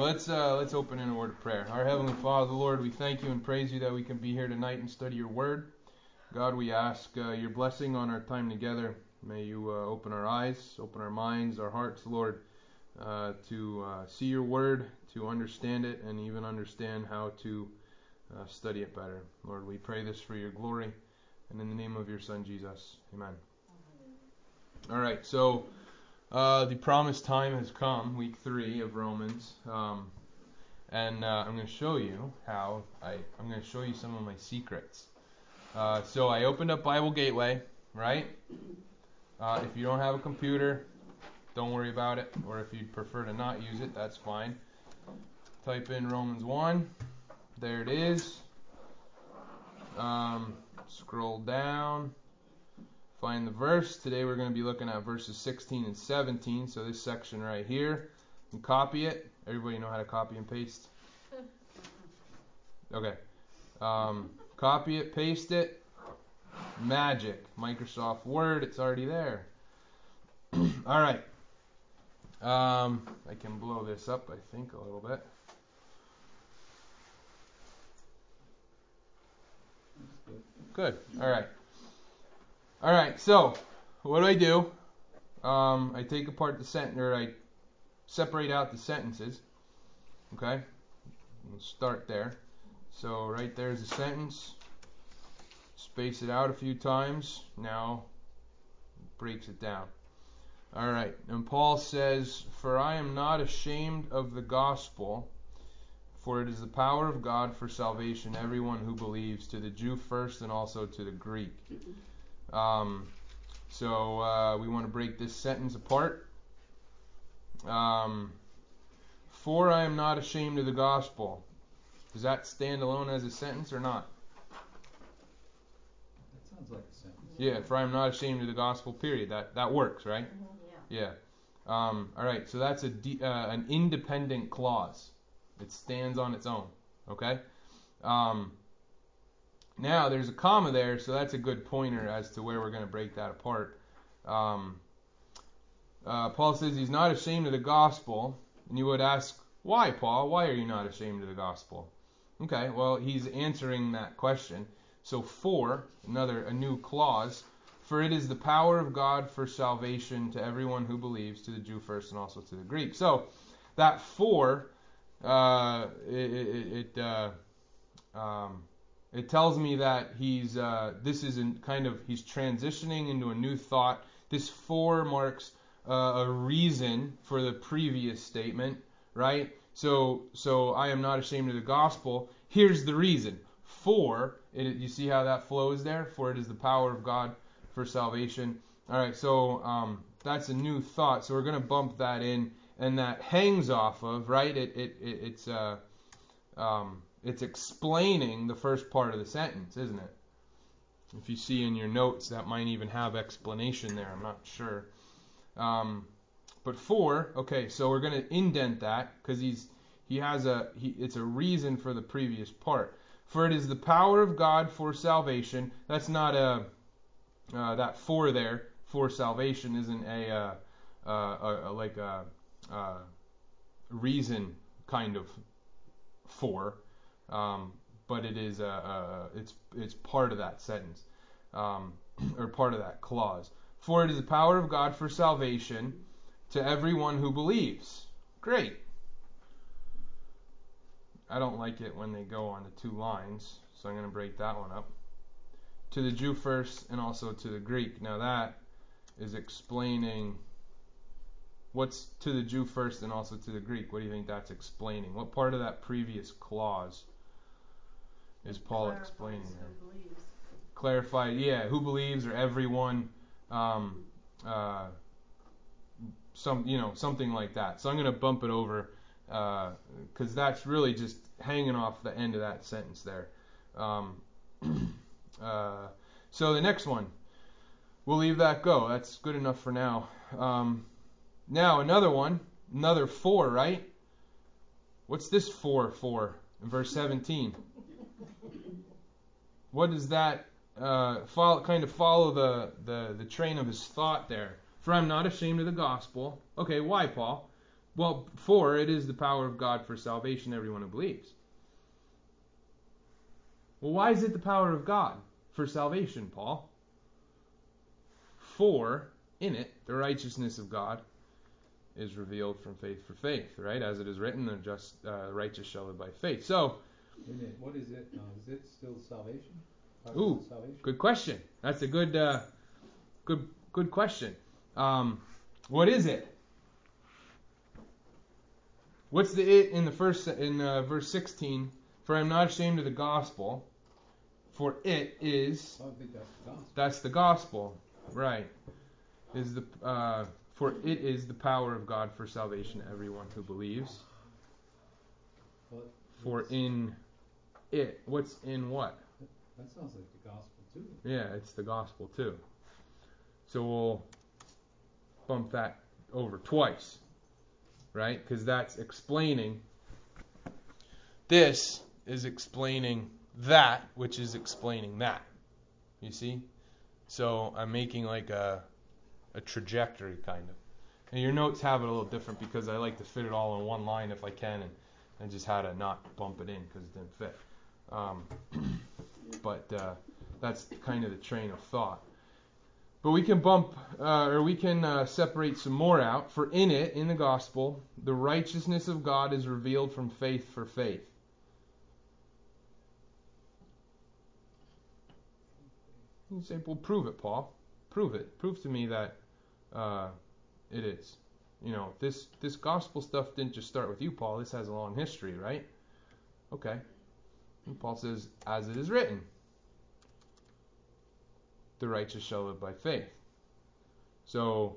Well, let's open in a word of prayer. Our Heavenly Father, Lord, we thank you and praise you that we can be here tonight and study your word. God, we ask your blessing on our time together. May you open our eyes, open our minds, our hearts, Lord, to see your word, to understand it, and even understand how to study it better. Lord, we pray this for your glory, and in the name of your Son, Jesus. Amen. All right, so the promised time has come, week 3 of Romans, and I'm going to show you how I'm going to show you some of my secrets. So I opened up Bible Gateway, right? If you don't have a computer, don't worry about it, or if you'd prefer to not use it, that's fine. Type in Romans 1. There it is. Scroll down. Find the verse. Today we're going to be looking at verses 16 and 17. So this section right here. And copy it. Everybody know how to copy and paste? Okay. Copy it, paste it. Magic. Microsoft Word. It's already there. All right. I can blow this up, I think, a little bit. Good. All right. So, what do? I take apart the sentence, or I separate out the sentences. Okay. We'll start there. So, right there's a sentence. Space it out a few times. Now, breaks it down. All right. And Paul says, "For I am not ashamed of the gospel, for it is the power of God for salvation, everyone who believes, to the Jew first and also to the Greek." So we want to break this sentence apart. For I am not ashamed of the gospel. Does that stand alone as a sentence or not? That sounds like a sentence. Yeah, for I am not ashamed of the gospel, period. That works, right? Yeah. All right, so that's an independent clause. It stands on its own. Okay? Now, there's a comma there, so that's a good pointer as to where we're going to break that apart. Paul says he's not ashamed of the gospel, and you would ask, why, Paul? Why are you not ashamed of the gospel? Okay, well, he's answering that question. So, a new clause, for it is the power of God for salvation to everyone who believes, to the Jew first and also to the Greek. So, that for, it tells me that he's transitioning into a new thought. This for marks a reason for the previous statement, right? So I am not ashamed of the gospel. Here's the reason. For it, you see how that flows there? For it is the power of God for salvation. All right, so that's a new thought. So we're going to bump that in, and that hangs off of, right? It's explaining the first part of the sentence, isn't it? If you see in your notes, that might even have explanation there. I'm not sure. But okay, so we're going to indent that because it's a reason for the previous part. For it is the power of God for salvation. That's not that for there for salvation isn't a reason kind of for. But it is it's part of that sentence, or part of that clause. For it is the power of God for salvation to everyone who believes. Great. I don't like it when they go on the 2 lines, so I'm going to break that one up. To the Jew first and also to the Greek. Now that is explaining what's to the Jew first and also to the Greek. What do you think that's explaining? What part of that previous clause is Paul explaining here? Clarified, yeah, who believes or everyone, something like that. So I'm going to bump it over because that's really just hanging off the end of that sentence there. So the next one, we'll leave that go. That's good enough for now. Now another for, right? What's this for in verse 17? What does that follow the train of his thought there? For I'm not ashamed of the gospel. Okay, why, Paul? Well, for it is the power of God for salvation to everyone who believes. Well, why is it the power of God for salvation, Paul? For in it the righteousness of God is revealed from faith for faith, right? As it is written, the just righteous shall live by faith. So, what is it? Is it still salvation? Salvation? Good question. That's a good question. What is it? What's the it in the first verse 16? For I am not ashamed of the gospel, for it is. I think that's the gospel. That's the gospel, right? Is the for it is the power of God for salvation to everyone who believes. For in it, what's in what? That sounds like the gospel too. Yeah, it's the gospel too. So we'll bump that over twice, right? Because that's explaining. This is explaining that, which is explaining that. You see? So I'm making like a trajectory, kind of. And your notes have it a little different because I like to fit it all in one line if I can, and I just had to not bump it in because it didn't fit. But that's kind of the train of thought. But we can separate some more out. For in it, in the gospel, the righteousness of God is revealed from faith for faith. You say, well, prove it, Paul. Prove it. Prove to me that it is. You know, this gospel stuff didn't just start with you, Paul. This has a long history, right? Okay. And Paul says, as it is written, the righteous shall live by faith. So,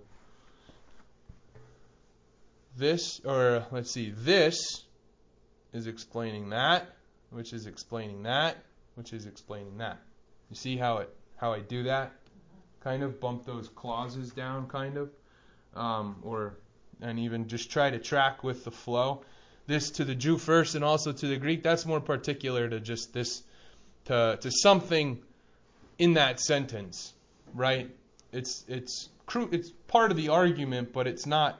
this is explaining that, which is explaining that, which is explaining that. You see how I do that? Kind of bump those clauses down, kind of, and even just try to track with the flow. This to the Jew first, and also to the Greek. That's more particular to just this, to something in that sentence, right? It's part of the argument, but it's not,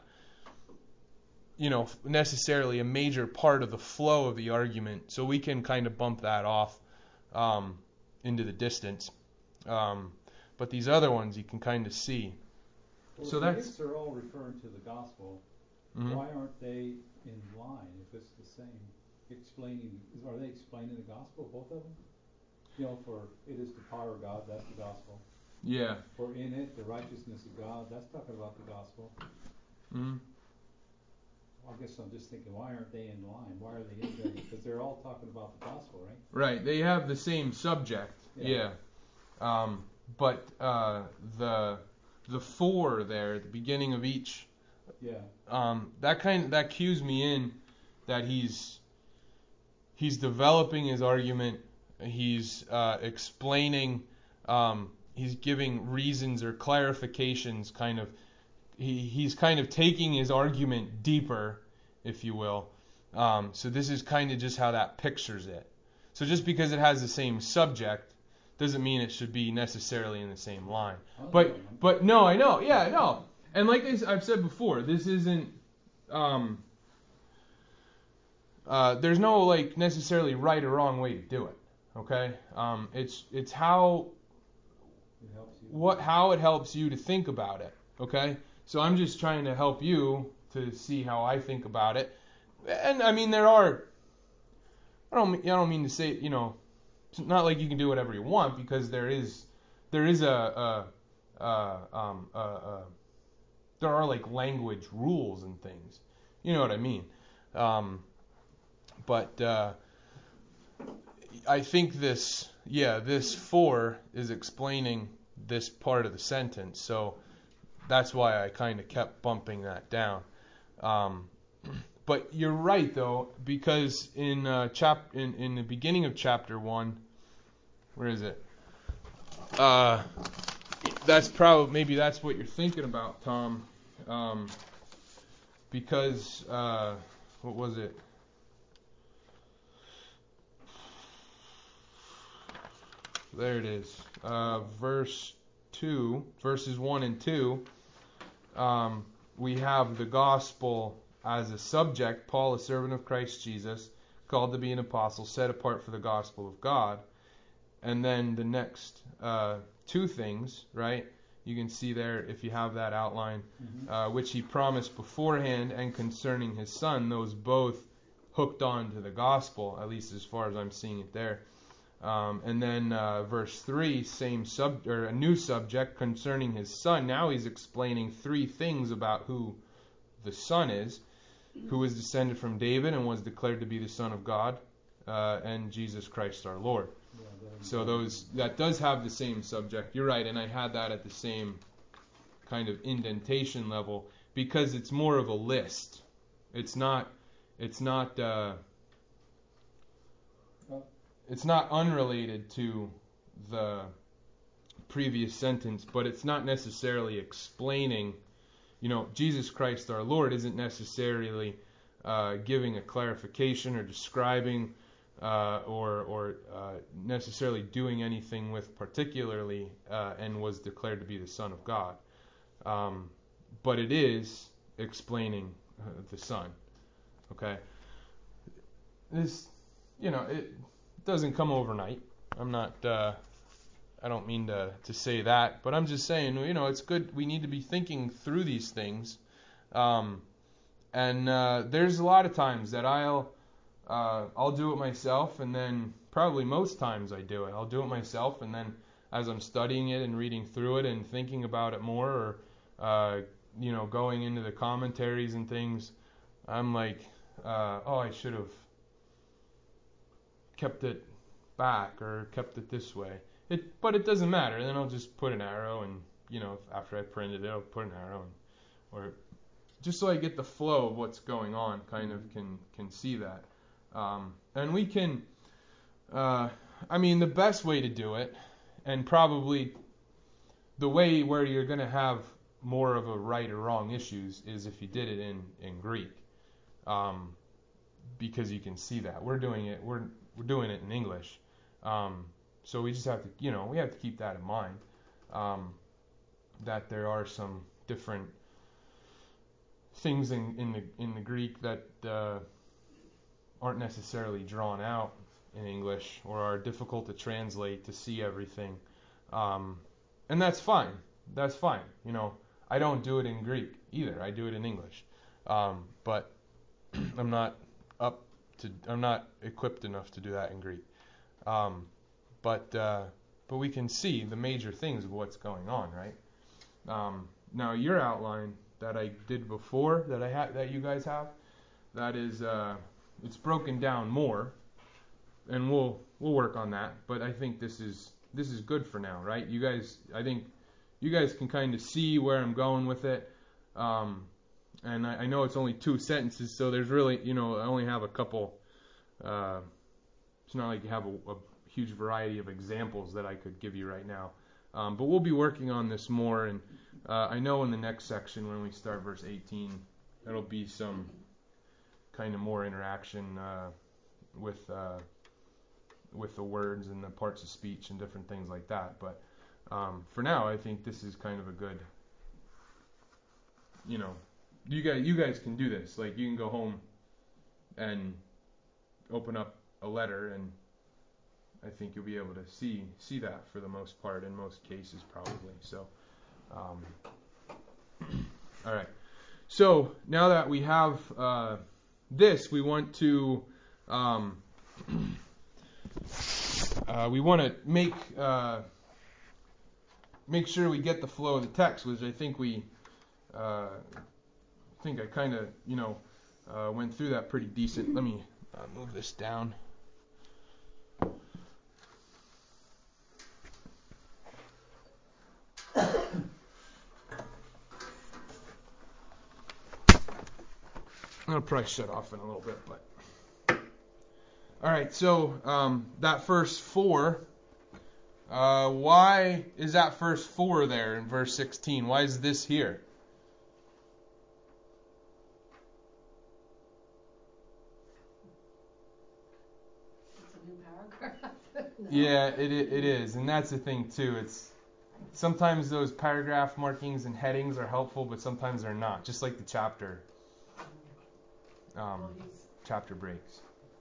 necessarily a major part of the flow of the argument. So we can kind of bump that off into the distance. But these other ones you can kind of see. Well, so that's are all referring to the gospel. Mm-hmm. Why aren't they in line if it's the same? Are they explaining the gospel, both of them? For it is the power of God, that's the gospel. Yeah. For in it, the righteousness of God, that's talking about the gospel. Mm-hmm. Well, I guess I'm just thinking, why aren't they in line? Why are they in there? Because they're all talking about the gospel, right? Right. They have the same subject. Yeah. But the for there at the beginning of each. Yeah. That cues me in that he's developing his argument. He's explaining. He's giving reasons or clarifications. Kind of. He's kind of taking his argument deeper, if you will. So this is kind of just how that pictures it. So just because it has the same subject doesn't mean it should be necessarily in the same line. But no, I know. Yeah, no. And like I've said before, this isn't. There's no necessarily right or wrong way to do it. Okay. It's how. How it helps you to think about it. Okay. So I'm just trying to help you to see how I think about it. And I mean, there are. I don't mean to say, it's not like you can do whatever you want, because there are language rules and things. You know what I mean? But I think this for is explaining this part of the sentence. So that's why I kind of kept bumping that down. But you're right, though, because in in the beginning of chapter 1, where is it? Maybe that's what you're thinking about, Tom. Because what was it? There it is. Verses 1 and 2. We have the gospel as a subject, Paul, a servant of Christ Jesus, called to be an apostle, set apart for the gospel of God. And then the next two things, right? You can see there, if you have that outline, which he promised beforehand, and concerning his son, those both hooked on to the gospel, at least as far as I'm seeing it there. And then verse 3, a new subject concerning his son. Now he's explaining three things about who the son is, who was descended from David and was declared to be the Son of God, and Jesus Christ our Lord. So that does have the same subject. You're right, and I had that at the same kind of indentation level because it's more of a list. It's not unrelated to the previous sentence, but it's not necessarily explaining. Jesus Christ our Lord isn't necessarily giving a clarification or describing or necessarily doing anything with particularly and was declared to be the Son of God. But it is explaining the Son. Okay? This, it doesn't come overnight. I don't mean to say that, but I'm just saying, it's good. We need to be thinking through these things. And there's a lot of times that I'll do it myself, and then probably most times I do it. I'll do it myself, and then as I'm studying it and reading through it and thinking about it more, or going into the commentaries and things, I'm like, I should have kept it back or kept it this way. But it doesn't matter. Then I'll just put an arrow, and after I printed it, I'll put an arrow, or just so I get the flow of what's going on, kind of can see that. And we can, the best way to do it, and probably the way where you're going to have more of a right or wrong issues, is if you did it in Greek, because you can see that we're doing it in English. So we just have to, we have to keep that in mind, that there are some different things in the Greek that aren't necessarily drawn out in English, or are difficult to translate to see everything, and that's fine. That's fine. I don't do it in Greek either. I do it in English, but I'm not equipped enough to do that in Greek. But we can see the major things of what's going on, right? Now your outline that I did before, that you guys have, that is it's broken down more, and we'll work on that. But I think this is good for now, right? I think you guys can kind of see where I'm going with it. And I know it's only 2 sentences, so there's really, I only have a couple. It's not like you have a huge variety of examples that I could give you right now. But we'll be working on this more, and I know in the next section, when we start verse 18, there'll be some kind of more interaction with the words and the parts of speech and different things like that. But for now, I think this is kind of a good, you guys can do this. Like, you can go home and open up a letter, and I think you'll be able to see that for the most part, in most cases probably. So, all right. So now that we have this, we want to make sure we get the flow of the text, which I think I kind of went through that pretty decent. Let me move this down. I'll probably shut off in a little bit, but all right. So that verse 4. Why is that verse 4 there in verse 16? Why is this here? It's a new paragraph. No. Yeah, it is, and that's the thing too. It's sometimes those paragraph markings and headings are helpful, but sometimes they're not. Just like the chapter Well, he's chapter breaks.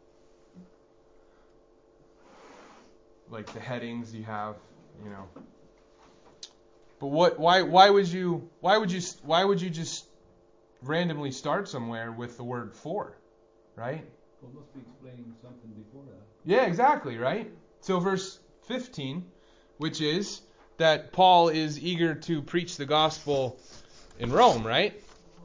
Like the headings you have, you know. But why would you just randomly start somewhere with the word for, right? Well, it must be explaining something before that. Yeah, exactly, right? So verse 15, which is that Paul is eager to preach the gospel in Rome, right?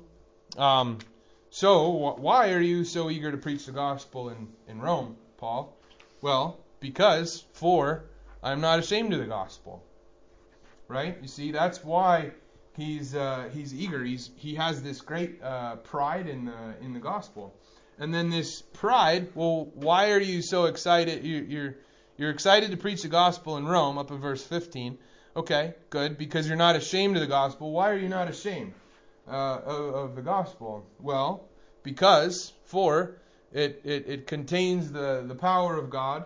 So why are you so eager to preach the gospel in Rome, Paul? Well, because for I'm not ashamed of the gospel. Right? You see, that's why he's eager. He has this great pride in the gospel. And then this pride, well, why are you so excited? You're excited to preach the gospel in Rome, up in verse 15. Okay, good, because you're not ashamed of the gospel. Why are you not ashamed of the gospel? Well, because for it contains the power of God.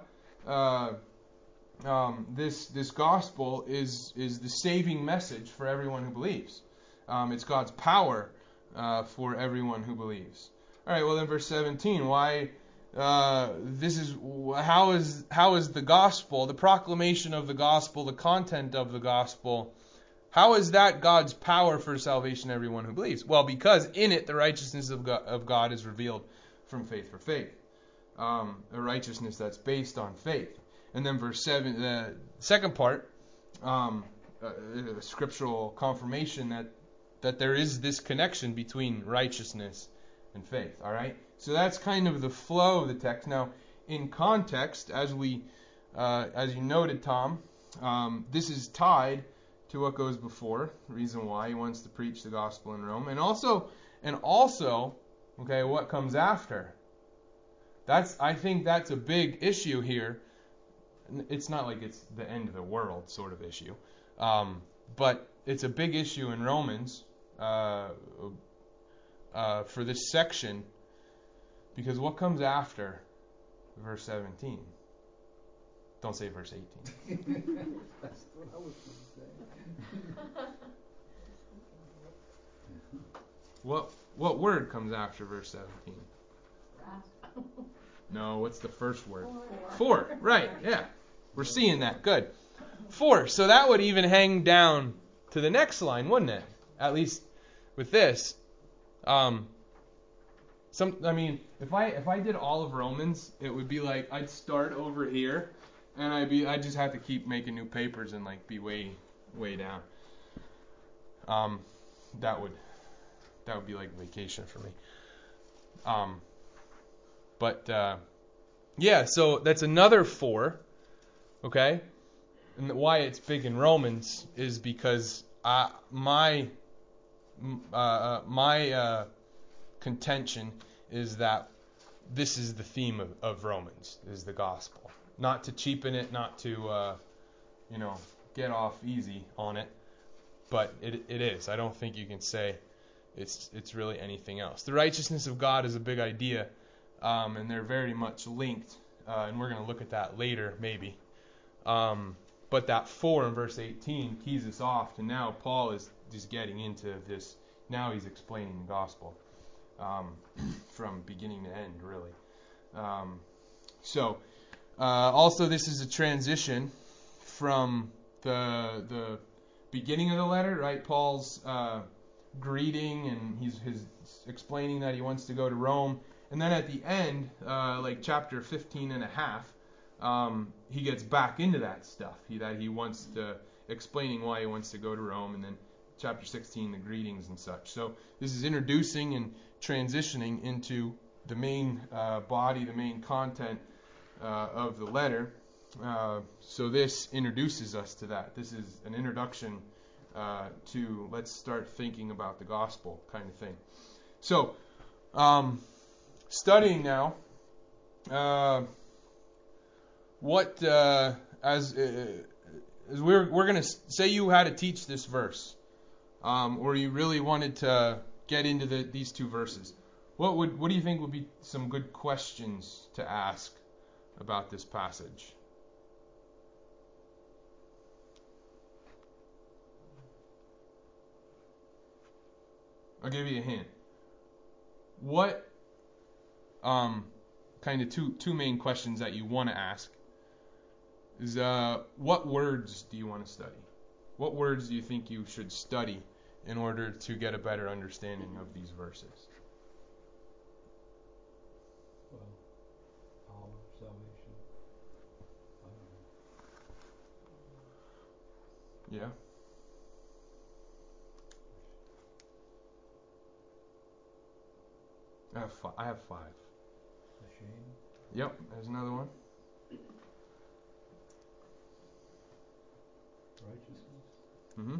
This gospel is the saving message for everyone who believes. It's God's power for everyone who believes. All right. Well, then, verse 17. Why? How is the gospel, the proclamation of the gospel, the content of the gospel? How is that God's power for salvation to everyone who believes? Well, because in it the righteousness of God is revealed from faith for faith, a righteousness that's based on faith. And then verse 7, the second part, scriptural confirmation that there is this connection between righteousness and faith. All right, so that's kind of the flow of the text. Now, in context, as you noted, Tom, this is tied to what goes before. The reason why he wants to preach the gospel in Rome, and also, okay, what comes after. I think that's a big issue here. It's not like it's the end of the world sort of issue, but it's a big issue in Romans for this section, because what comes after verse 17? Don't say verse 18. That's what I was going to say. What word comes after verse 17? wrath. No, what's the first word? For. For, right, yeah. We're seeing that. Good. For. So that would even hang down to the next line, wouldn't it? At least with this. If I did all of Romans, it would be like I'd start over here, and I'd just have to keep making new papers and like be way down. That would be like vacation for me. Yeah, so that's another for, okay? And why it's big in Romans is because my contention is that this is the theme of Romans, is the gospel. Not to cheapen it, not to get off easy on it, but it is. I don't think you can say it's really anything else. The righteousness of God is a big idea. And they're very much linked, and we're going to look at that later, maybe. But that 4 in verse 18 keys us off to now Paul is just getting into this. Now he's explaining the gospel from beginning to end, really. Also this is a transition from the beginning of the letter, right? Paul's greeting, and he's explaining that he wants to go to Rome. And then at the end, like chapter 15 and a half, he gets back into that stuff. He wants to, explaining why he wants to go to Rome. And then chapter 16, the greetings and such. So this is introducing and transitioning into the main body, the main content of the letter. So this introduces us to that. This is an introduction to let's start thinking about the gospel kind of thing. So, studying now, as we're going to say you had to teach this verse, or you really wanted to get into these two verses, what do you think would be some good questions to ask about this passage? I'll give you a hint. What kind of two main questions that you want to ask is what words do you want to study? What words do you think you should study in order to get a better understanding of these verses? Well, power, salvation. I don't know. Yeah. I have 5. Ashamed. Yep, there's another one. Righteousness. Mm-hmm.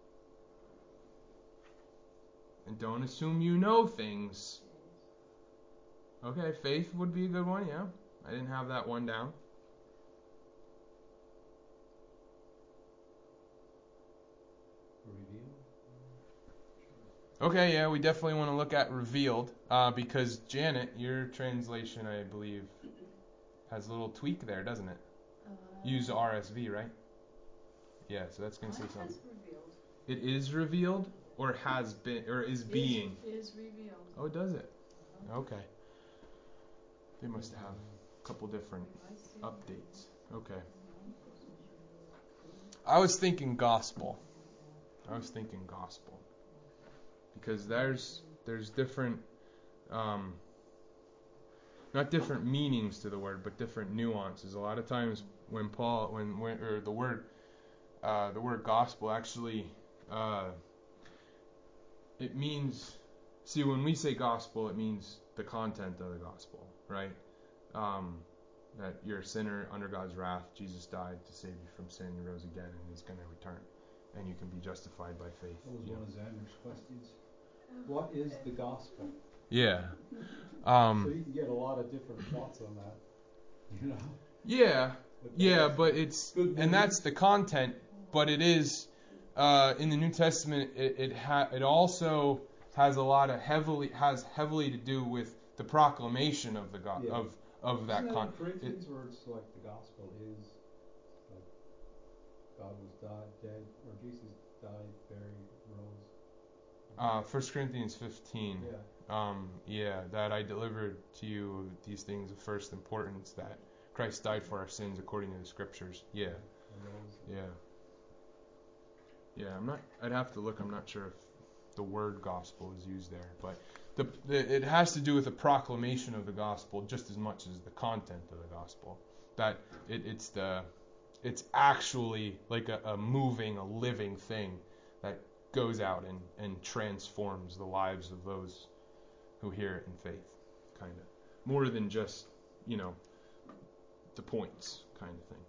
And don't assume you know things. Okay, faith would be a good one, yeah. I didn't have that one down. Revealed. Okay, yeah, we definitely want to look at revealed, because Janet, your translation, I believe, has a little tweak there, doesn't it? Use RSV, right? Yeah, so that's going to say something. Revealed. It is revealed, or has been, or is being? Is revealed. Oh, does it? Okay. They must have a couple different updates. Okay. I was thinking gospel. Because there's different, not different meanings to the word, but different nuances. A lot of times when the word gospel actually, it means, see, when we say gospel, it means the content of the gospel, right? That you're a sinner under God's wrath. Jesus died to save you from sin. He rose again, and He's going to return, and you can be justified by faith. That was one of Xander's questions. What is the gospel? Yeah. So you can get a lot of different thoughts on that. You know. Yeah, but it's, and that's the content. But it is in the New Testament. It also has heavily to do with the proclamation of the God of that content. Corinthians, where it's like the gospel is like God was dead, or Jesus died, buried, rose. 1 Corinthians 15. Yeah. That I delivered to you these things of first importance, that Christ died for our sins according to the Scriptures. Yeah. I'd have to look. I'm not sure if the word gospel is used there, but it has to do with the proclamation of the gospel just as much as the content of the gospel. That it's actually like a moving, a living thing that goes out and transforms the lives of those who hear it in faith, kind of. More than just, the points kind of thing.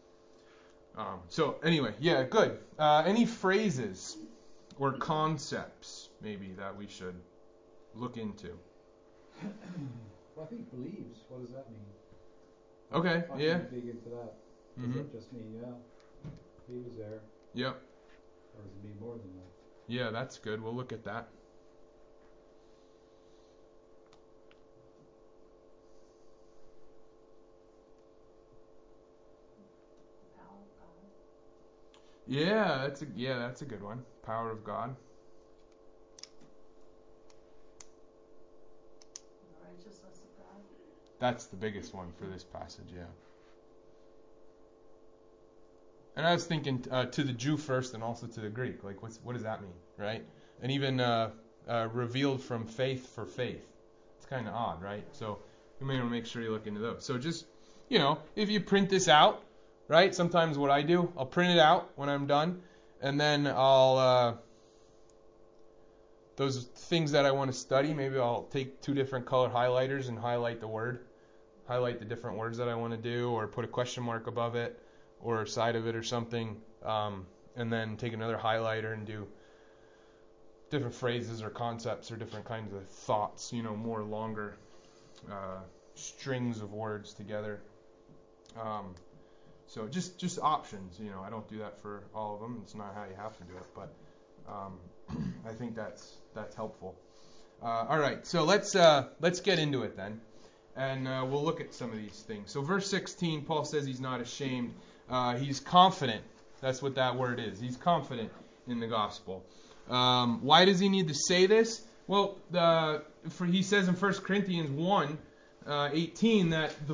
So anyway, yeah, good. Any phrases or concepts maybe that we should look into? Well, I think believes. What does that mean? Okay, I yeah. can dig into that. Does that just mean, he was there? Yep. Or does it mean more than that? Yeah, that's good. We'll look at that. Power of God. Yeah, that's a good one. Power of God. The righteousness of God. That's the biggest one for this passage, yeah. And I was thinking to the Jew first and also to the Greek. Like, what does that mean, right? And even revealed from faith for faith. It's kind of odd, right? So you may want to make sure you look into those. So just, if you print this out, right? Sometimes what I do, I'll print it out when I'm done, and then I'll those things that I want to study, maybe I'll take 2 different color highlighters and highlight the different words that I want to do, or put a question mark above it or side of it or something, and then take another highlighter and do different phrases or concepts or different kinds of thoughts, more longer strings of words together. So just options, I don't do that for all of them. It's not how you have to do it, but I think that's helpful. All right, so let's get into it then, and we'll look at some of these things. So verse 16, Paul says he's not ashamed. He's confident. That's what that word is. He's confident in the gospel. Why does he need to say this? Well, he says in 1 Corinthians 1 18 that the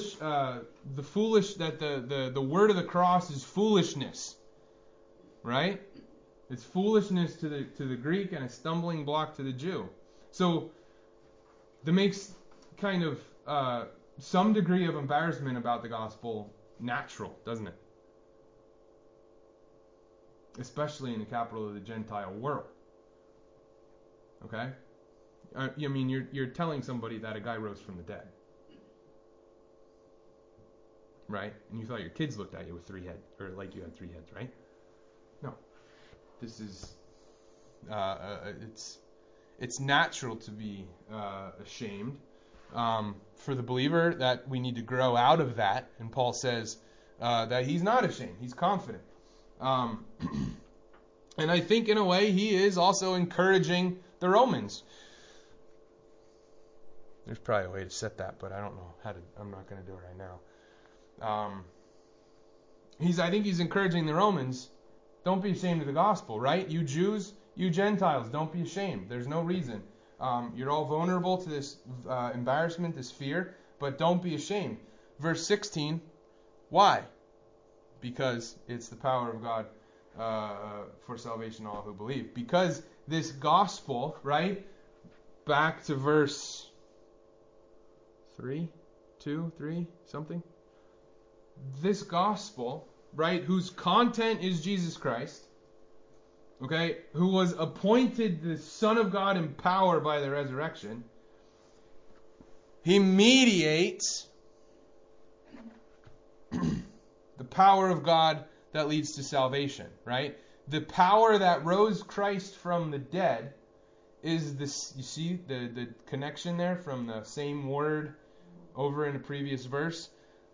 word of the cross is foolishness, right? It's foolishness to the Greek and a stumbling block to the Jew. So that makes kind of some degree of embarrassment about the gospel natural, doesn't it? Especially in the capital of the Gentile world. Okay? I mean, you're telling somebody that a guy rose from the dead. Right? And you thought your kids looked at you with 3 heads, or like you had 3 heads, right? No. This is, it's natural to be ashamed. For the believer, that we need to grow out of that. And Paul says that he's not ashamed. He's confident. And I think in a way he is also encouraging the Romans. There's probably a way to set that, but I don't know how to. I'm not going to do it right now. I think he's encouraging the Romans. Don't be ashamed of the gospel, right? You Jews, you Gentiles, don't be ashamed. There's no reason. You're all vulnerable to this embarrassment, this fear, but don't be ashamed. Verse 16, why? Because it's the power of God for salvation to all who believe. Because this gospel, right? Back to verse 3, something. This gospel, right, whose content is Jesus Christ, okay, who was appointed the Son of God in power by the resurrection, he mediates the power of God that leads to salvation, right? The power that rose Christ from the dead is this, you see the connection there from the same word over in a previous verse.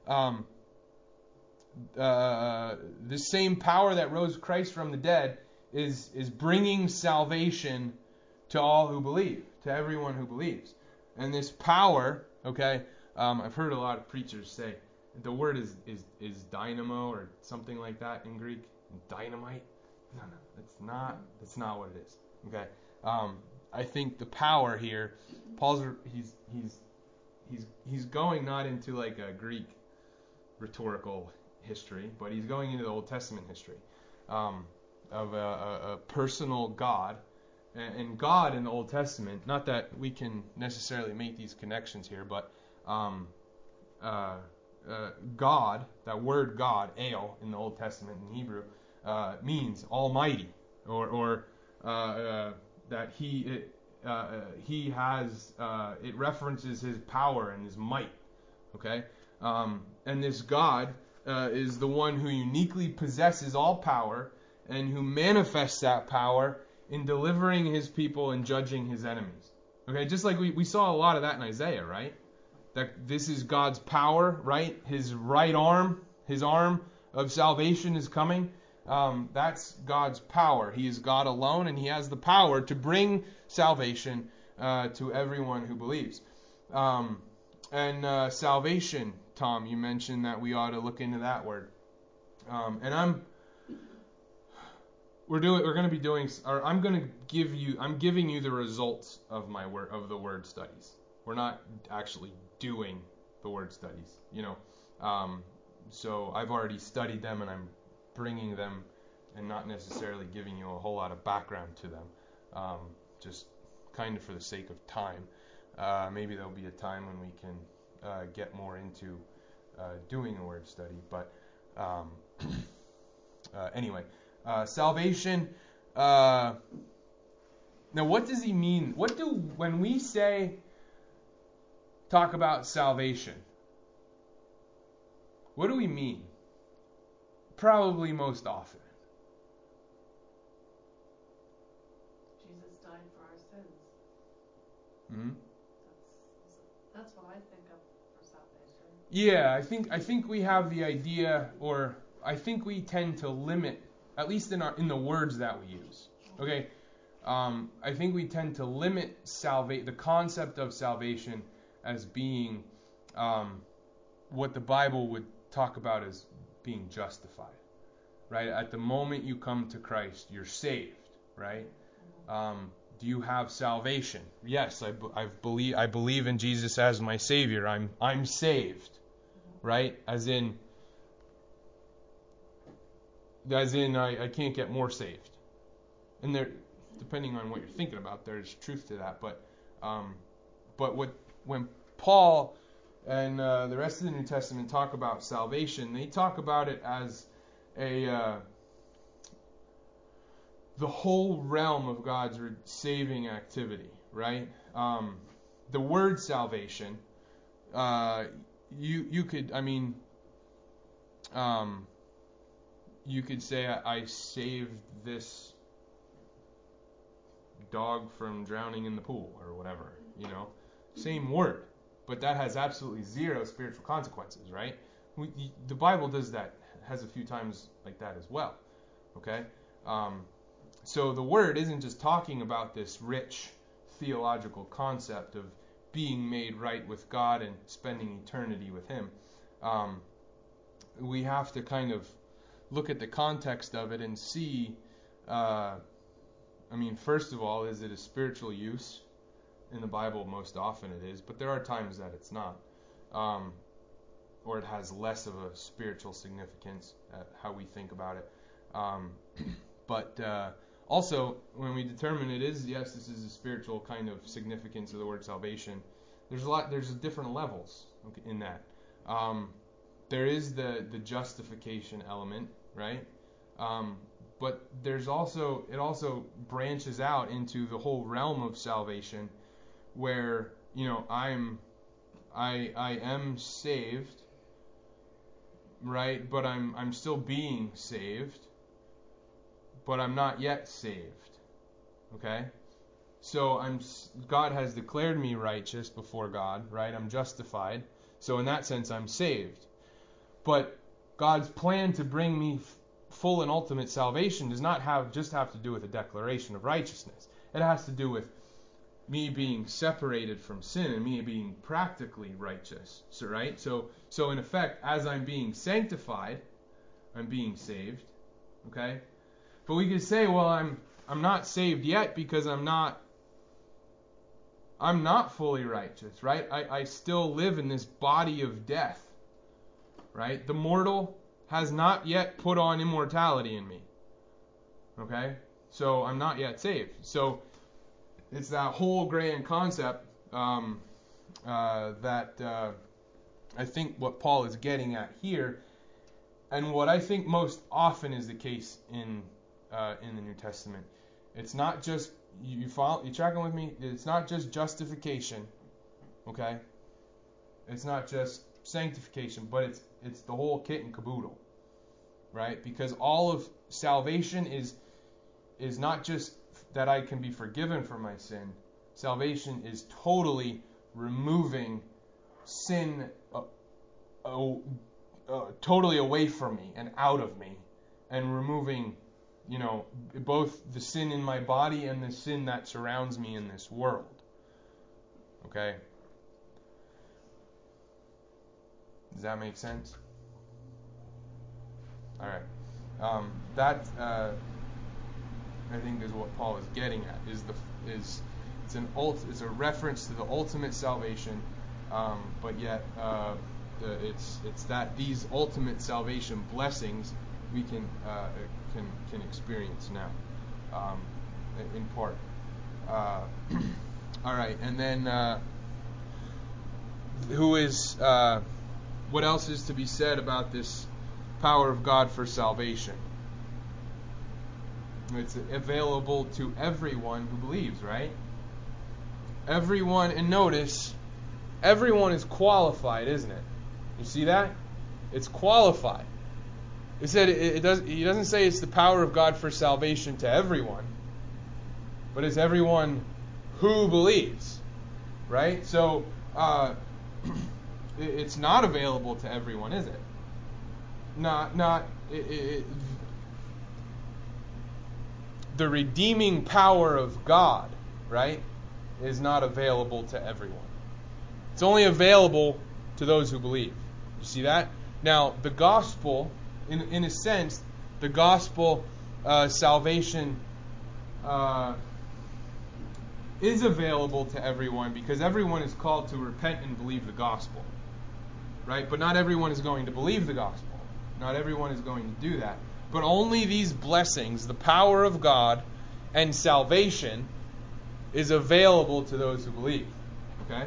This same power that rose Christ from the dead is bringing salvation to all who believe, to everyone who believes. And this power, okay, I've heard a lot of preachers say the word is dynamo or something like that in Greek. Dynamite? No, that's not what it is. Okay. I think the power here, Paul's he's going not into like a Greek rhetorical history, but he's going into the Old Testament history of a personal God. And God in the Old Testament, not that we can necessarily make these connections here, but God, that word God, El, in the Old Testament in Hebrew, means Almighty, or that He has, it references His power and His might. Okay, and this God is the one who uniquely possesses all power and who manifests that power in delivering His people and judging His enemies. Okay, just like we saw a lot of that in Isaiah, right? That this is God's power, right? His right arm, His arm of salvation is coming. That's God's power. He is God alone, and He has the power to bring salvation to everyone who believes. And salvation, Tom, you mentioned that we ought to look into that word. And I'm giving you the results of the word studies. We're not actually doing the word studies, so I've already studied them and I'm bringing them and not necessarily giving you a whole lot of background to them, just kind of for the sake of time. Maybe there'll be a time when we can get more into doing a word study, but anyway, salvation. Now, what does he mean? When we talk about salvation, what do we mean? Probably most often. Jesus died for our sins. Mm-hmm. That's what I think of for salvation. Yeah, I think we have the idea, or I think we tend to limit, at least in the words that we use. Okay, I think we tend to limit the concept of salvation as being what the Bible would talk about as being justified, right? At the moment you come to Christ, you're saved, right? Do you have salvation? Yes, I believe in Jesus as my Savior. I'm saved, right? As in I can't get more saved. And there, depending on what you're thinking about, there's truth to that. But when Paul and the rest of the New Testament talk about salvation, they talk about it as the whole realm of God's saving activity, right? The word salvation, you could say I saved this dog from drowning in the pool or whatever, same word, but that has absolutely zero spiritual consequences, right? The Bible does that, has a few times like that as well, okay? So the word isn't just talking about this rich theological concept of being made right with God and spending eternity with Him. We have to kind of look at the context of it and see, first of all, is it a spiritual use? In the Bible, most often it is, but there are times that it's not. Or it has less of a spiritual significance at how we think about it. But also, when we determine it is, yes, this is a spiritual kind of significance of the word salvation, there's different levels in that. There is the justification element, right? But it also branches out into the whole realm of salvation, where I am saved, right? But I'm still being saved, but I'm not yet saved. Okay? So God has declared me righteous before God, right? I'm justified. So in that sense, I'm saved. But God's plan to bring me full and ultimate salvation does not have to do with a declaration of righteousness. It has to do with me being separated from sin and me being practically righteous. So, right? So in effect, as I'm being sanctified, I'm being saved. Okay? But we could say, well, I'm not saved yet because I'm not fully righteous, right? I still live in this body of death. Right? The mortal has not yet put on immortality in me. Okay? So I'm not yet saved. So it's that whole grand concept that I think what Paul is getting at here, and what I think most often is the case in the New Testament. It's not just you tracking with me? It's not just justification, okay? It's not just sanctification, but it's the whole kit and caboodle, right? Because all of salvation is not just that I can be forgiven for my sin. Salvation is totally removing sin totally away from me and out of me, and removing, both the sin in my body and the sin that surrounds me in this world. Okay? Does that make sense? All right. That I think is what Paul is getting at. It's a reference to the ultimate salvation, but yet it's that these ultimate salvation blessings we can experience now, in part. All right, and then what else is to be said about this power of God for salvation? It's available to everyone who believes, right? Everyone, and notice, everyone is qualified, isn't it? You see that? It's qualified. It said he doesn't say it's the power of God for salvation to everyone, but it's everyone who believes, right? So it's not available to everyone, is it? The redeeming power of God, right, is not available to everyone. It's only available to those who believe. You see that? Now, the gospel, in a sense, the gospel salvation is available to everyone because everyone is called to repent and believe the gospel. Right? But not everyone is going to believe the gospel. Not everyone is going to do that. But only these blessings, the power of God and salvation, is available to those who believe. Okay?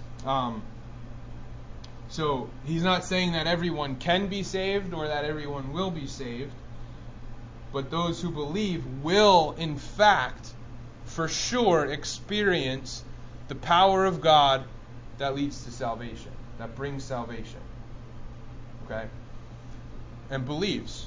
So he's not saying that everyone can be saved or that everyone will be saved, but those who believe will, in fact, for sure, experience the power of God that leads to salvation, that brings salvation. Okay? And believes.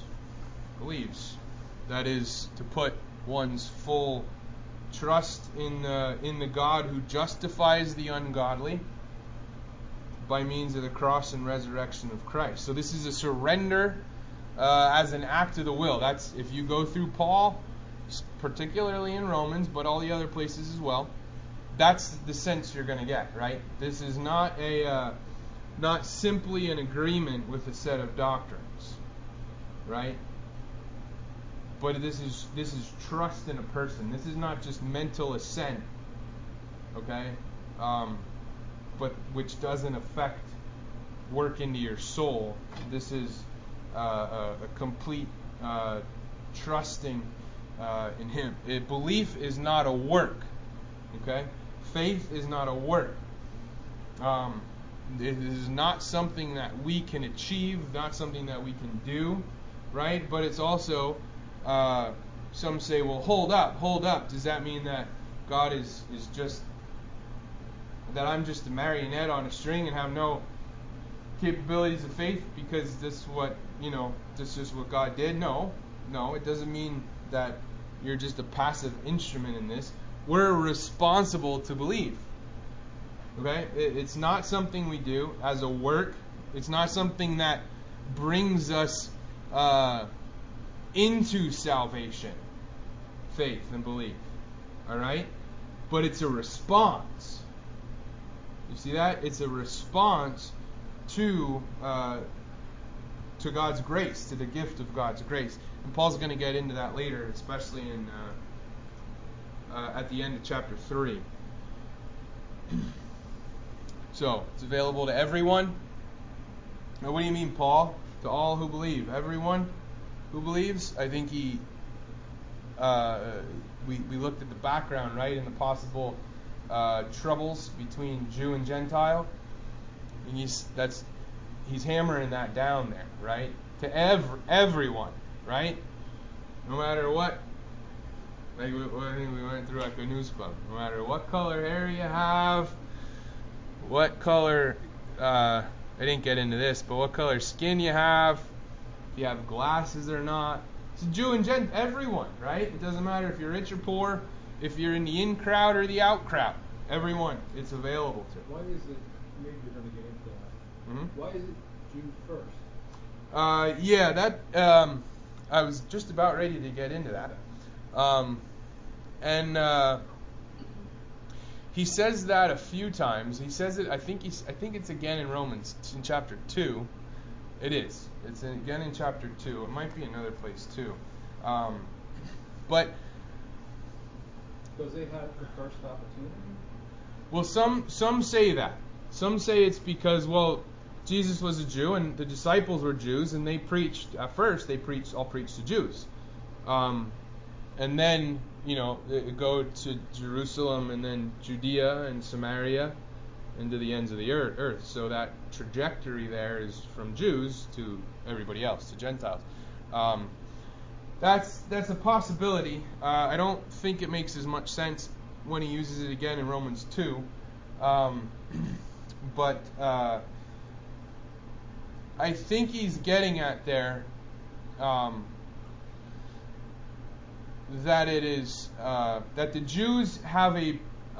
That is to put one's full trust in the God who justifies the ungodly by means of the cross and resurrection of Christ. So this is a surrender as an act of the will. That's, if you go through Paul, particularly in Romans, but all the other places as well, that's the sense you're going to get, right? This is not simply an agreement with a set of doctrines, right? But this is trust in a person. This is not just mental assent, okay? But which doesn't affect work into your soul. This is a complete trusting in Him. Belief is not a work, okay? Faith is not a work. It is not something that we can achieve, not something that we can do, right? But it's also, some say, well, hold up. Does that mean that God is just, that I'm just a marionette on a string and have no capabilities of faith because this is what God did? No, it doesn't mean that you're just a passive instrument in this. We're responsible to believe. Okay? It's not something we do as a work. It's not something that brings us into salvation, faith and belief. Alright? But it's a response. You see that? It's a response to God's grace, to the gift of God's grace. And Paul's going to get into that later, especially in at the end of chapter 3. So, it's available to everyone. Now, what do you mean, Paul? To all who believe. Everyone who believes? I think we looked at the background, right, and the possible troubles between Jew and Gentile. And he's hammering that down there, right? To everyone, right? No matter what. Like I think we went through like a news club. No matter what color hair you have, what color, I didn't get into this, but what color skin you have, if you have glasses or not. It's Jew and Gent, everyone, right? It doesn't matter if you're rich or poor, if you're in the in crowd or the out crowd. Everyone, it's available to. Why is it, maybe you're going to get into that, why is it Jew first? I was just about ready to get into that. He says that a few times. He says it. I think it's again in Romans in chapter 2. It is. It's again in chapter 2. It might be another place too. But because they had the first opportunity. Well, some say that. Some say it's because Jesus was a Jew and the disciples were Jews and they preached at first. They all preached to Jews. And then, go to Jerusalem and then Judea and Samaria and to the ends of the earth. So that trajectory there is from Jews to everybody else, to Gentiles. That's a possibility. I don't think it makes as much sense when he uses it again in Romans 2. But I think he's getting at there that it is that the Jews have a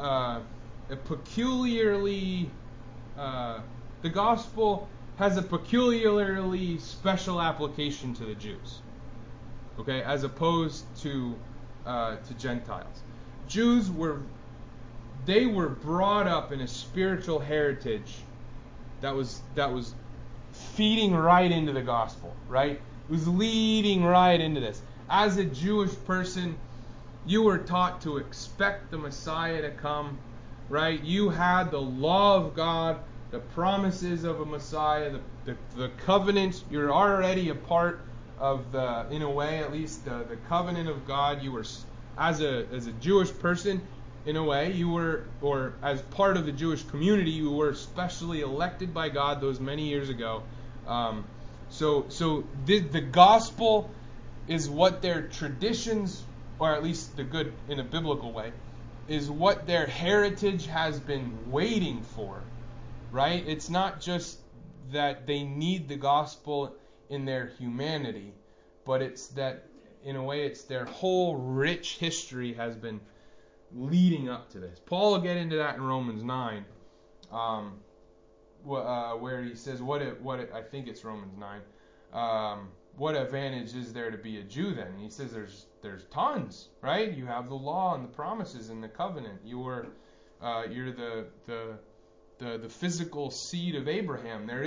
peculiarly the gospel has a peculiarly special application to the Jews, okay, as opposed to Gentiles. Jews were brought up in a spiritual heritage that was feeding right into the gospel, right? It was leading right into this. As a Jewish person, You were taught to expect the Messiah to come, right? You had the law of God, the promises of a Messiah, the covenant. You're already a part of the, in a way at least, the covenant of God. You were, as a Jewish person, in a way, you were, or as part of the Jewish community, you were specially elected by God those many years ago. So the gospel is what their traditions, or at least the good in a biblical way, is what their heritage has been waiting for, right? It's not just that they need the gospel in their humanity, but it's that, in a way, it's their whole rich history has been leading up to this. Paul will get into that in Romans 9, where he says, I think it's Romans 9, what advantage is there to be a Jew then? And he says there's tons, right? You have the law and the promises and the covenant. You're the physical seed of Abraham. There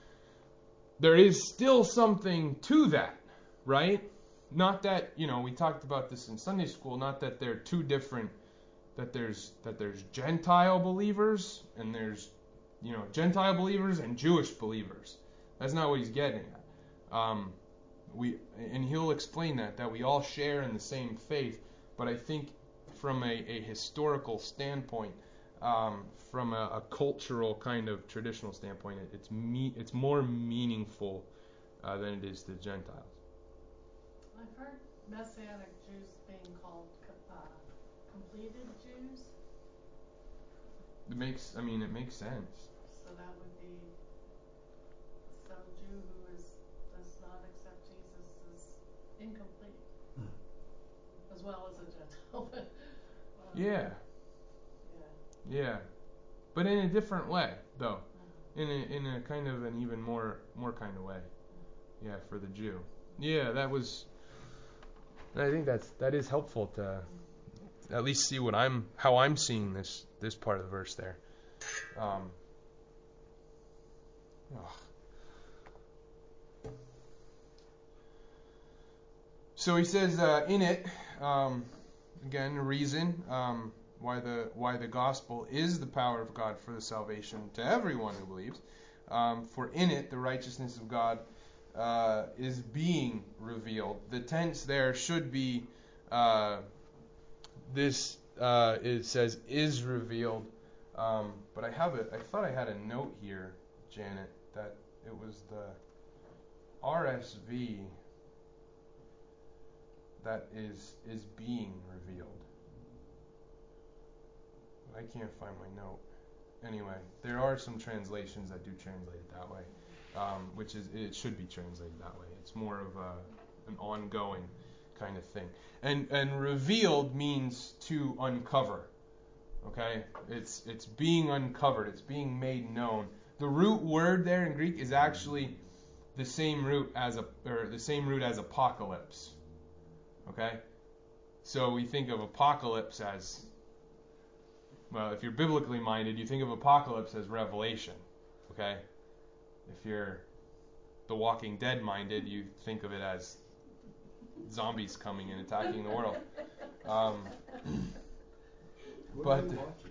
is still something to that, right? Not that, we talked about this in Sunday school, not that they're two different, that there's Gentile believers and there's, Gentile believers and Jewish believers. That's not what he's getting at. And he'll explain that we all share in the same faith, but I think from a historical standpoint, from a cultural kind of traditional standpoint, it's more meaningful than it is to Gentiles. I've heard Messianic Jews being called completed Jews. It makes sense. So that would be some Jew who does not accept Jesus as incomplete, as well as a Gentile. Yeah. But in a different way, though. In a kind of an even more kind of way. Yeah, for the Jew. Yeah, I think that is helpful to at least see how I'm seeing this part of the verse there. So he says in it, again, reason why the gospel is the power of God for the salvation to everyone who believes. For in it the righteousness of God is being revealed. The tense there should be it says is revealed, but I thought I had a note here, Janet, that it was the RSV that is being revealed. But I can't find my note. Anyway, there are some translations that do translate it that way, which is, it should be translated that way. It's more of an ongoing kind of thing. And revealed means to uncover. Okay? It's being uncovered. It's being made known. The root word there in Greek is actually the same root as apocalypse. Okay? So we think of apocalypse as, well, if you're biblically minded, you think of apocalypse as revelation. Okay? If you're The Walking Dead minded, you think of it as zombies coming and attacking the world. What are you watching,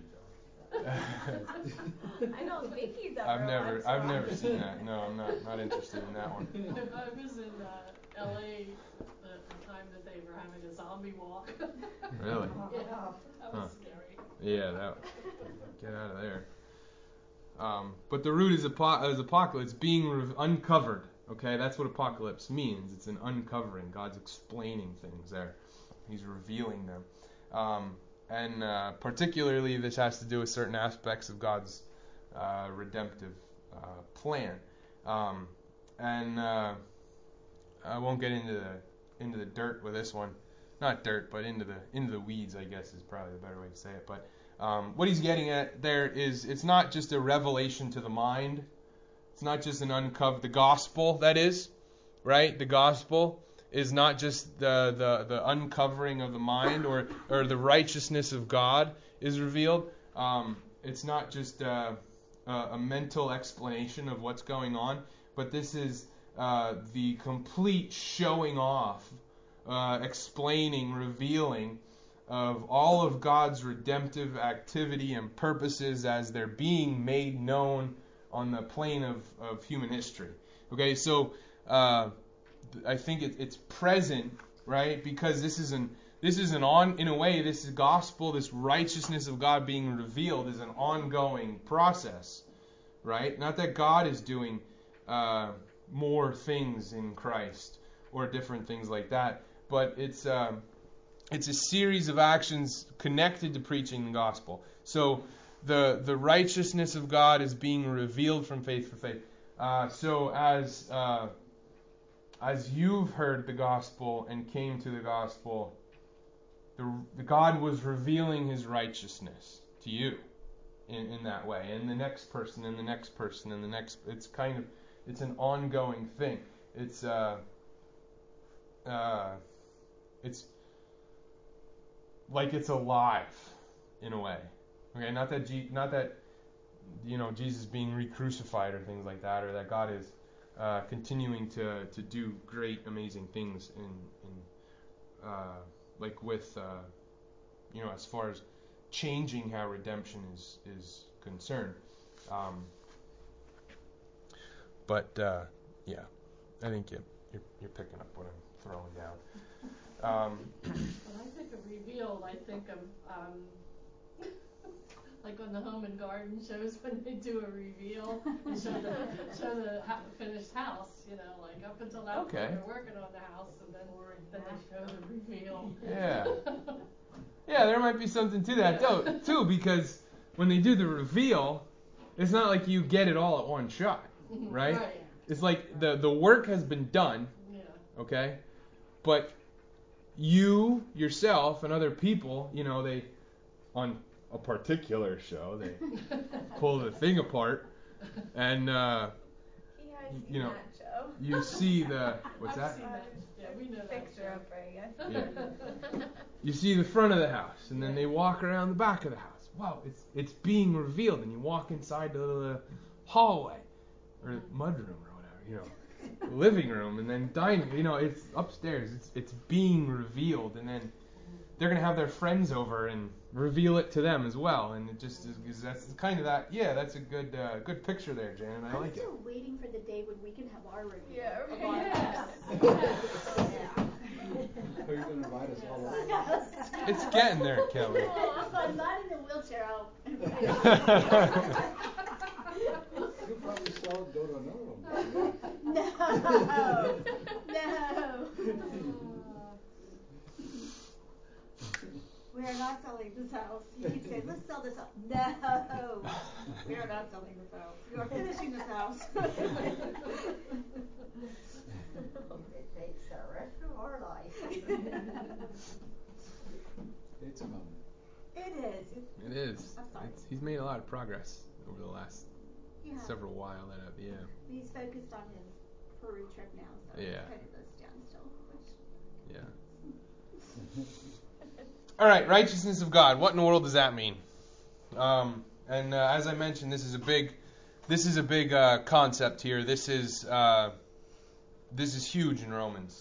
John? I don't think he's ever I've never seen that. No, I'm not interested in that one. I was in L.A. the time that they were having a zombie walk. Really? Yeah, that was scary. Yeah, get out of there. But the root is apocalypse, being uncovered. Okay, that's what apocalypse means. It's an uncovering. God's explaining things there. He's revealing them. And particularly this has to do with certain aspects of God's redemptive plan. And I won't get into the dirt with this one. Not dirt, but into the weeds, I guess is probably the better way to say it. But what he's getting at there is, it's not just a revelation to the mind. It's not just an the gospel, that is, right? The gospel is not just the uncovering of the mind or the righteousness of God is revealed. It's not just a mental explanation of what's going on, but this is the complete showing off, explaining, revealing of all of God's redemptive activity and purposes as they're being made known on the plane of human history. Okay, so I think it's present, right? Because this is an in a way, this is gospel, this righteousness of God being revealed is an ongoing process, right? Not that God is doing more things in Christ or different things like that, but it's a series of actions connected to preaching the gospel. So the righteousness of God is being revealed from faith for faith. So as you've heard the gospel and came to the gospel, the God was revealing His righteousness to you in that way, and the next person, and the next person, and the next. It's an ongoing thing. It's like it's alive in a way. Okay, not that Jesus being re-crucified or things like that, or that God is continuing to do great, amazing things in like with as far as changing how redemption is concerned. But I think you're picking up what I'm throwing down. When I think of revealed, I think of like on the home and garden shows when they do a reveal and show the finished house, like up until that point they're working on the house, and then they show the reveal. Yeah. Yeah, there might be something to that too, because when they do the reveal, it's not like you get it all at one shot, right? It's like the work has been done, okay? But you, yourself, and other people, they, on a particular show, they pull the thing apart, and, you see what's that? Yeah, we know Picture up, right? Yeah. You see the front of the house, and then they walk around the back of the house. Wow, it's being revealed, and you walk inside the hallway, or mudroom, or whatever, living room, and then dining. It's upstairs. It's being revealed, and then they're gonna have their friends over and reveal it to them as well. And it just is that's kind of that. Yeah, that's a good picture there, Janet. I like it. I'm still waiting for the day when we can have our review. Yeah, of right. our Are you going to invite us all over? It's getting there, Kelly. If I'm not in a wheelchair, I'll invite you. You'll probably sell it, go to another one. No. We are not selling this house. You keep saying, let's sell this house. No. We are not selling this house. We are finishing this house. It takes the rest of our life. It's coming. It is. It is. He's made a lot of progress over the last several while. He's focused on his Peru trip now, so it's kind of a standstill. Yeah. All right, righteousness of God. What in the world does that mean? And as I mentioned, this is a big concept here. This is huge in Romans.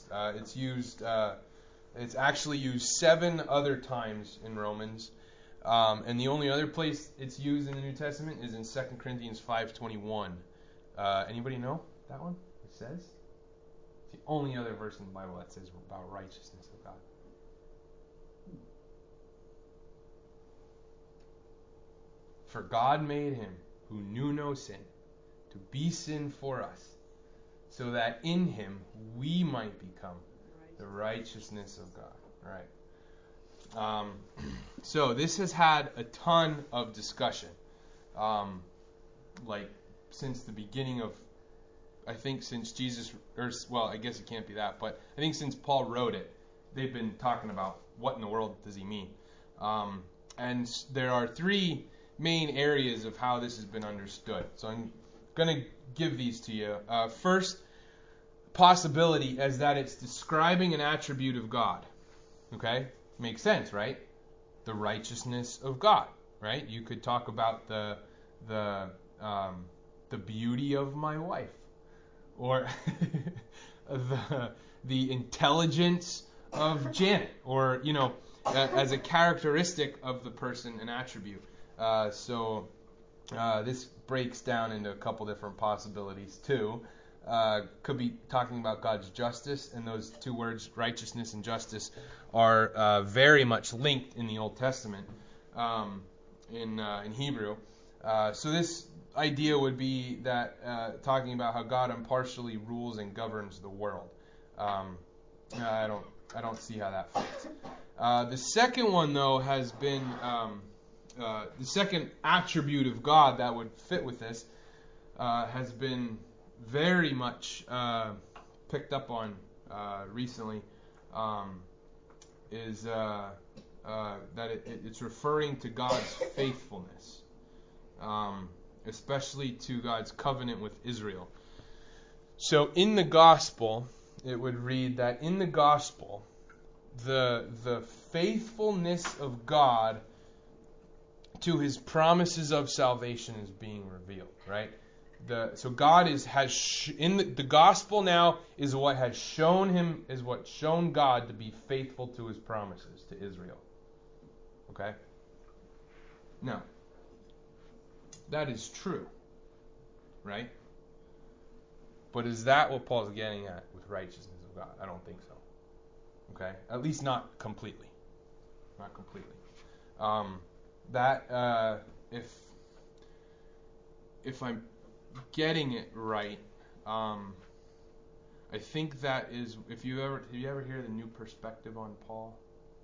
It's actually used 7 other times in Romans, and the only other place it's used in the New Testament is in 2 Corinthians 5:21. Anybody know that one? It says it's the only other verse in the Bible that says about righteousness of God. For God made him who knew no sin to be sin for us, so that in him we might become the righteousness of God. Right. So this has had a ton of discussion, like since the beginning of, I think since Jesus, I guess it can't be that, but I think since Paul wrote it, they've been talking about what in the world does he mean. And there are 3 main areas of how this has been understood. So I'm going to give these to you. First, possibility is that it's describing an attribute of God. Okay? Makes sense, right? The righteousness of God, right? You could talk about the beauty of my wife, or the intelligence of Janet, or as a characteristic of the person, an attribute. So this breaks down into a couple different possibilities too. Could be talking about God's justice, and those two words, righteousness and justice, are very much linked in the Old Testament in Hebrew. So this idea would be that talking about how God impartially rules and governs the world. I don't see how that fits. The second one, though, has been the second attribute of God that would fit with this has been very much picked up on recently. Is that it's referring to God's faithfulness, especially to God's covenant with Israel. So in the gospel, it would read that in the gospel, the faithfulness of God to His promises of salvation is being revealed, right? So God in the gospel now is what has shown God to be faithful to His promises to Israel. Okay? Now, that is true, right? But is that what Paul's getting at with righteousness of God? I don't think so. Okay? At least not completely. Not completely. If I'm getting it right, I think that is, did you ever hear the New Perspective on Paul?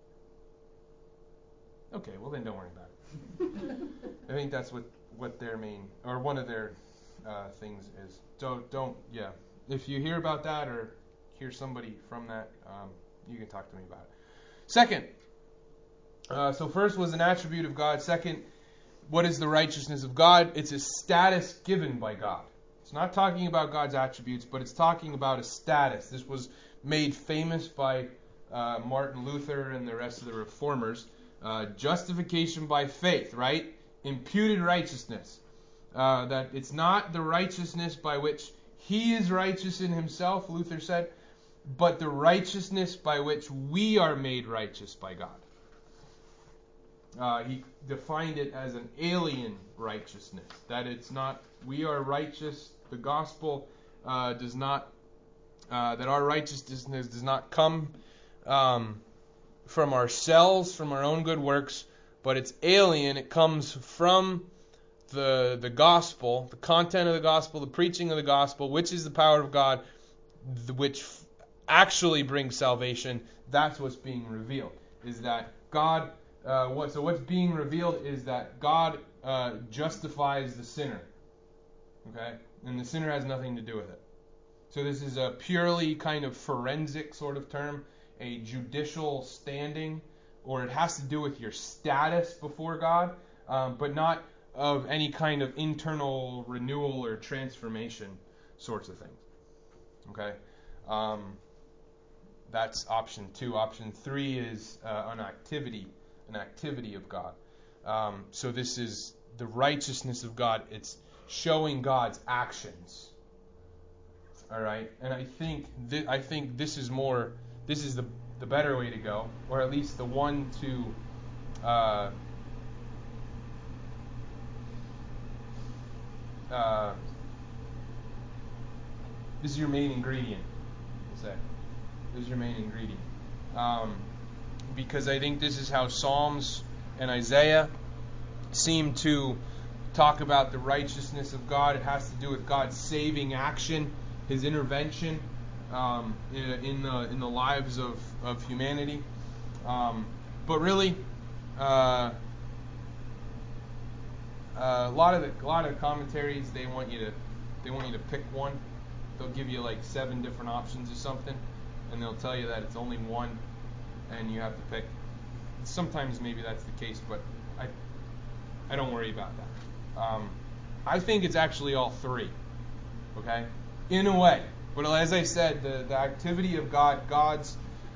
Okay, well then don't worry about it. I think that's what their main, or one of their things is. Don't if you hear about that or hear somebody from that, you can talk to me about it. Second, so first was an attribute of God. Second, what is the righteousness of God? It's a status given by God. It's not talking about God's attributes, but it's talking about a status. This was made famous by Martin Luther and the rest of the reformers. Justification by faith, right? Imputed righteousness. That it's not the righteousness by which he is righteous in himself, Luther said, but the righteousness by which we are made righteous by God. He defined it as an alien righteousness, that it's not, we are righteous, the gospel does not, that our righteousness does not come from ourselves, from our own good works, but it's alien, it comes from the gospel, the content of the gospel, the preaching of the gospel, which is the power of God, which actually brings salvation. That's what's being revealed, is that God, what's being revealed is that God justifies the sinner, okay, and the sinner has nothing to do with it. So this is a purely kind of forensic sort of term, a judicial standing, or it has to do with your status before God, but not of any kind of internal renewal or transformation sorts of things. Okay? That's option 2. Option 3 is an activity of God. So this is the righteousness of God. It's showing God's actions. All right? And I think this is the better way to go, or at least the one to this is your main ingredient, we'll say. This is your main ingredient. Because I think this is how Psalms and Isaiah seem to talk about the righteousness of God. It has to do with God's saving action, His intervention in the lives of humanity. But really, a lot of commentaries, they want you to pick one. They'll give you like 7 different options or something, and they'll tell you that it's only one, and you have to pick. Sometimes maybe that's the case, but I don't worry about that. I think it's actually all 3. Okay, in a way. But as I said, the activity of God, God's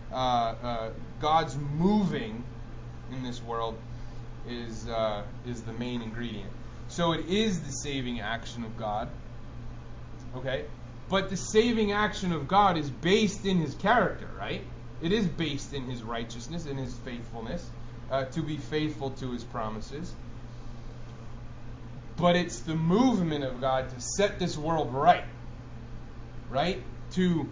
moving in this world is the main ingredient. So it is the saving action of God. Okay? But the saving action of God is based in His character, right? it is based in his righteousness, in his faithfulness, to be faithful to his promises. But it's the movement of God to set this world right? To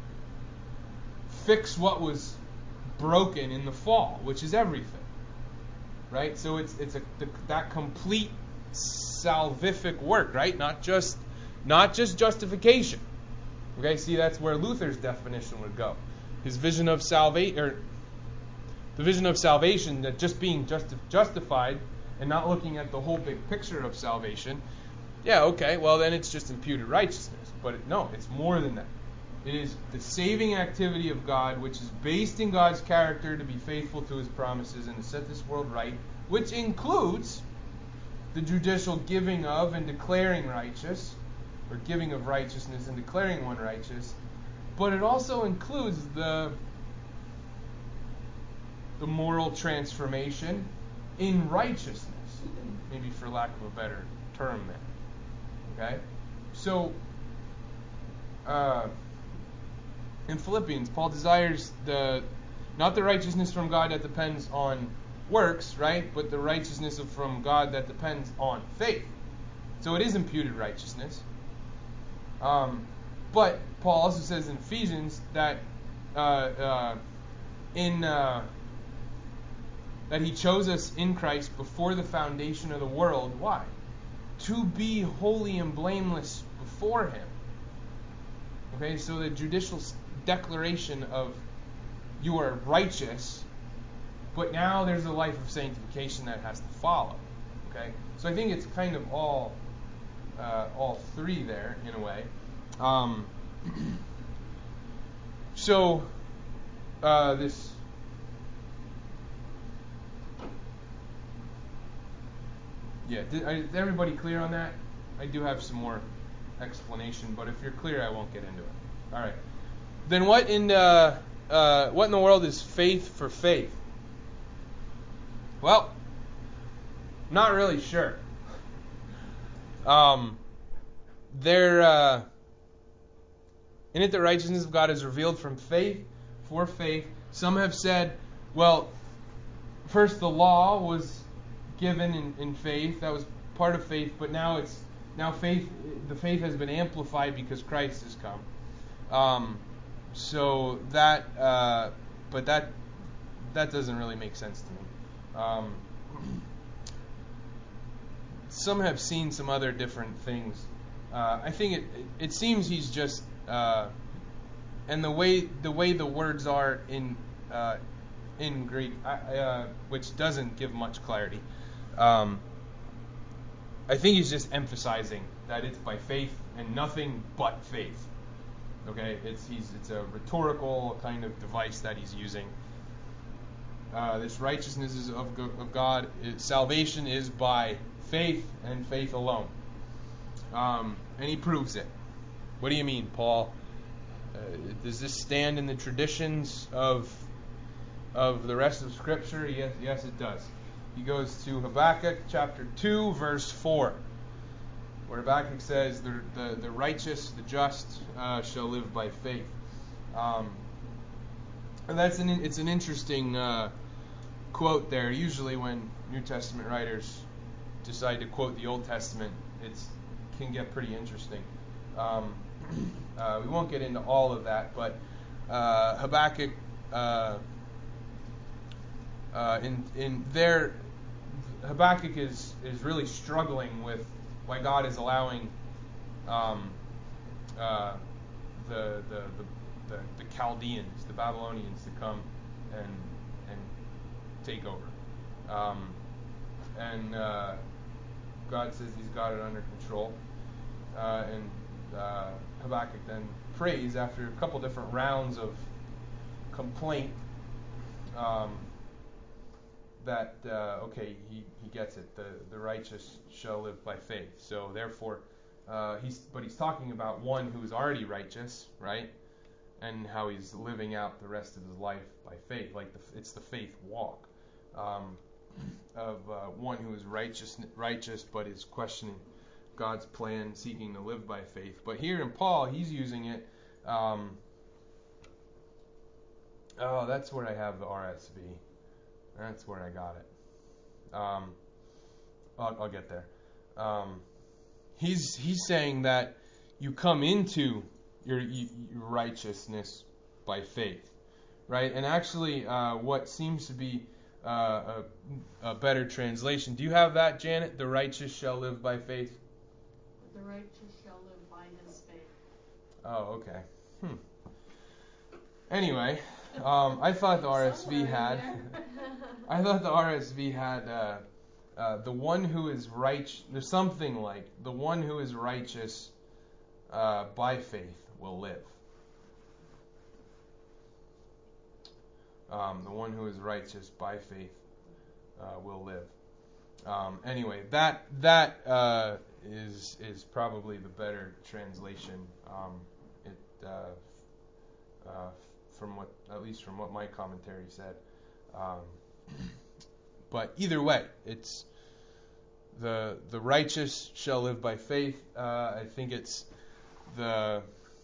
fix what was broken in the fall, which is everything. Right? So it's that complete salvific work, right? Not just justification. Okay, see, that's where Luther's definition would go. His vision of salvation, or the vision of salvation, that just being justified and not looking at the whole big picture of salvation. Yeah, okay, well then it's just imputed righteousness. But no, it's more than that. It is the saving activity of God, which is based in God's character to be faithful to his promises and to set this world right, which includes the judicial giving of and declaring righteous, or giving of righteousness and declaring one righteous, but it also includes the moral transformation in righteousness, maybe for lack of a better term there. Okay? So, in Philippians, Paul desires not the righteousness from God that depends on works, right? But the righteousness from God that depends on faith. So it is imputed righteousness. But Paul also says in Ephesians that that he chose us in Christ before the foundation of the world. Why? To be holy and blameless before him. Okay, so the judicial declaration of you are righteous, but now there's a life of sanctification that has to follow. Okay, so I think it's kind of all three there in a way. This. Yeah, is everybody clear on that? I do have some more explanation, but if you're clear, I won't get into it. All right. Then what in the world is faith for faith? Well, not really sure. In it, the righteousness of God is revealed from faith for faith. Some have said, well, first the law was given in faith. That was part of faith, but now faith. The faith has been amplified because Christ has come. But that doesn't really make sense to me. Some have seen some other different things. I think it seems he's just and the way the words are in Greek, which doesn't give much clarity. I think he's just emphasizing that it's by faith and nothing but faith. Okay, it's a rhetorical kind of device that he's using. This righteousness is of God. Salvation is by faith and faith alone. And he proves it. What do you mean, Paul? Does this stand in the traditions of the rest of Scripture? Yes, it does. He goes to Habakkuk chapter 2, verse 4, where Habakkuk says, the righteous, the just, shall live by faith. And it's an interesting quote there. Usually when New Testament writers decide to quote the Old Testament, it can get pretty interesting. We won't get into all of that, but Habakkuk, Habakkuk is really struggling with why God is allowing the Chaldeans, the Babylonians, to come and take over. God says He's got it under control, and Habakkuk then prays after a couple different rounds of complaint that he gets it. The righteous shall live by faith. So therefore, he's talking about one who is already righteous, right? And how he's living out the rest of his life by faith, like it's the faith walk of one who is righteous, but is questioning God's plan, seeking to live by faith. But here in Paul, he's using it Oh, that's where I have the RSV. That's where I got it. I'll get there. He's saying that you come into your righteousness by faith, right? And actually, what seems to be a better translation. Do you have that, Janet? The righteous shall live by faith. The righteous shall live by his faith. Oh, okay. Anyway, I thought the RSV had. I thought the RSV had the one who is righteous. There's something like the one who is righteous by faith will live. The one who is righteous by faith will live. Anyway, that is probably the better translation. From what, at least from what my commentary said. But either way, it's the righteous shall live by faith. I think it's the.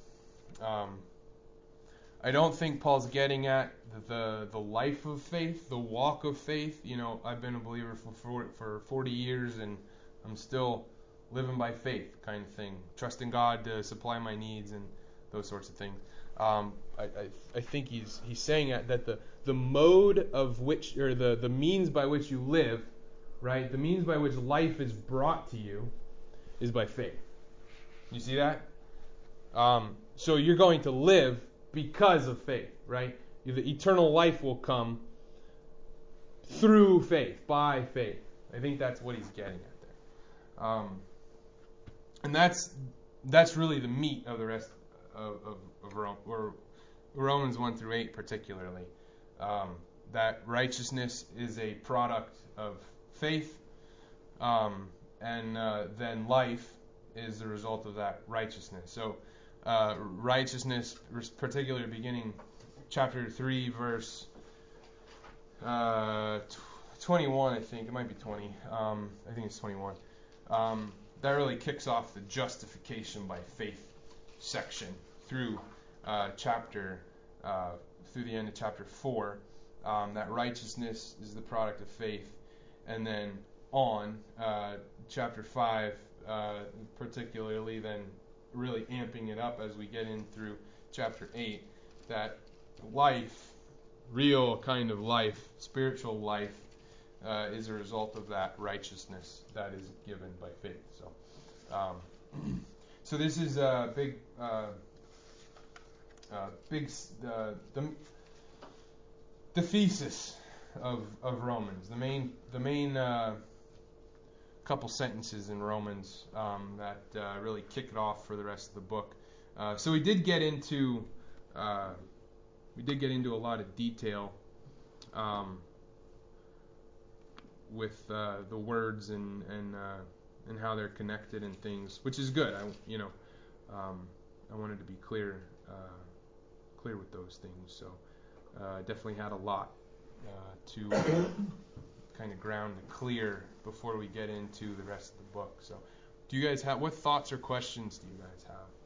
I don't think Paul's getting at the life of faith, the walk of faith. You know, I've been a believer for 40 years and I'm still living by faith, kind of thing, trusting God to supply my needs and those sorts of things. I think he's saying that the mode of which, or the means by which you live, right, the means by which life is brought to you is by faith. You see that? So you're going to live because of faith, right? The eternal life will come through faith, by faith. I think that's what he's getting at there. And that's really the meat of the rest of Romans 1 through 8 particularly. That righteousness is a product of faith, and then life is the result of that righteousness. So righteousness, particularly beginning chapter 3, verse 21, I think. It might be 20. I think it's 21. That really kicks off the justification by faith section through through the end of chapter 4. That righteousness is the product of faith. And then on, chapter 5, particularly, then really amping it up as we get in through chapter 8, that life, real kind of life, spiritual life, is a result of that righteousness that is given by faith. So this is a big the thesis of Romans, the main couple sentences in Romans that really kick it off for the rest of the book. So we did get into a lot of detail with the words and how they're connected and things, which is good. I wanted to be clear with those things. So definitely had a lot to kind of ground and clear before we get into the rest of the book. So, do you guys have, what thoughts or questions do you guys have?